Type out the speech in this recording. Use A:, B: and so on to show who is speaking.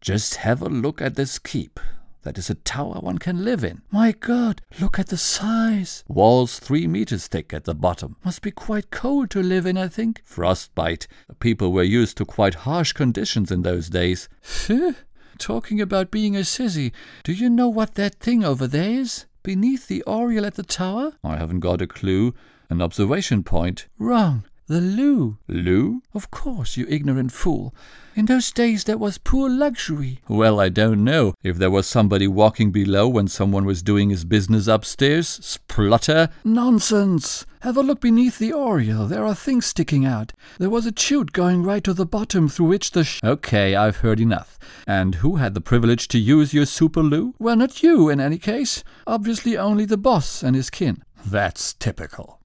A: Just have a look at this keep. That is a tower one can live in. My God, look at the size. Walls 3 meters thick at the bottom. Must be quite cold to live in, I think. Frostbite. The people were used to quite harsh conditions in those days. Phew. Talking about being a sissy, do you know what that thing over there is? Beneath the oriel at the tower? I haven't got a clue. An observation point. Wrong. The loo. Loo? Of course, you ignorant fool. In those days there was poor luxury. Well, I don't know. If there was somebody walking below when someone was doing his business upstairs, splutter. Nonsense! Have a look beneath the oriel. There are things sticking out. There was a chute going right to the bottom through which the Okay, I've heard enough. And who had the privilege to use your super loo? Well, not you in any case. Obviously only the boss and his kin. That's typical.